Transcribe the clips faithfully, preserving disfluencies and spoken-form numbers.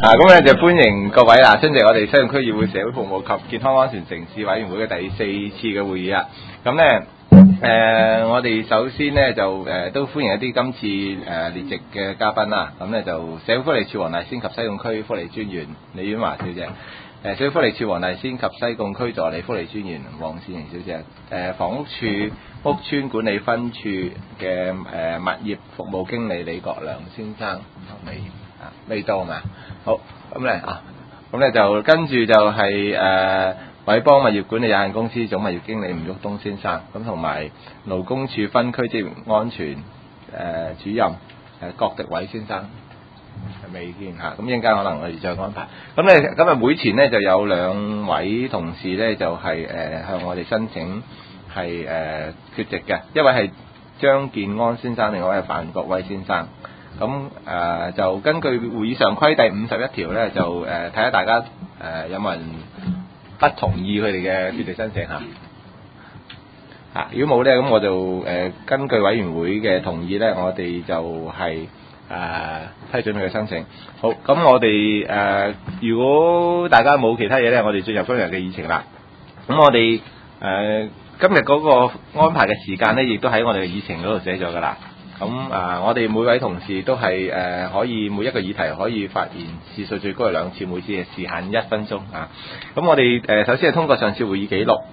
啊，咁咧就歡迎各位啦，出席我哋西貢區議會社會服務及健康安全城市委員會嘅第四次嘅會議啊。咁咧誒，我哋首先咧就誒、呃、都歡迎一啲今次誒、呃、列席嘅嘉賓啦。咁咧就社會福利署黃大仙及西貢區福利專員李婉華小姐，誒、呃、社會福利署黃大仙及西貢區助理福利專員黃善瑩小姐，誒、呃、房屋處屋邨管理分處嘅誒、呃、物業服務經理李國良先生未啊未到嘛？好，咁咧啊，咁咧就跟住就係誒偉邦物業管理有限公司總物業經理吳旭東先生，咁同埋勞工處分區職業安全誒、呃、主任誒、呃、郭迪偉先生未見嚇，咁一陣間可能我哋再安排。咁咧今日會前咧就有兩位同事咧就係、是、誒、呃、向我哋申請係誒、呃、缺席嘅，一位係張建安先生，另外一位係范國威先生。咁誒、呃、就根據會議常規第五十一條咧，就誒睇下大家誒、呃、有冇人不同意佢哋嘅缺席申請嚇。嚇、啊，如果冇咧，咁我就誒、呃、根據委員會嘅同意咧，我哋就係、是、誒、呃、批准佢嘅申請。好，咁我哋誒、呃、如果大家冇其他嘢咧，我哋進入今日嘅議程啦。咁我哋誒、呃、今日嗰個安排嘅時間咧，亦都喺我哋嘅議程嗰度寫咗㗎啦。咁啊、呃，我哋每位同事都係誒、呃、可以每一個議題可以發言次數最高係兩次，每次嘅時限一分鐘啊。咁我哋誒、呃、首先係通過上次會議記錄，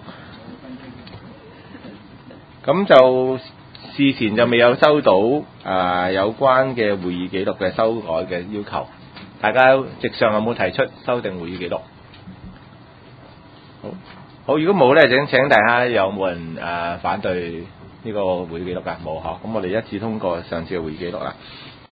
咁就事前就未有收到啊、呃、有關嘅會議記錄嘅修改嘅要求，大家席上有冇提出修訂會議記錄？好，好，如果冇咧，請請大家有冇人誒、呃、反對呢個會議記錄㗎？冇嗬，咁我哋一致通過上次嘅會議記錄啦。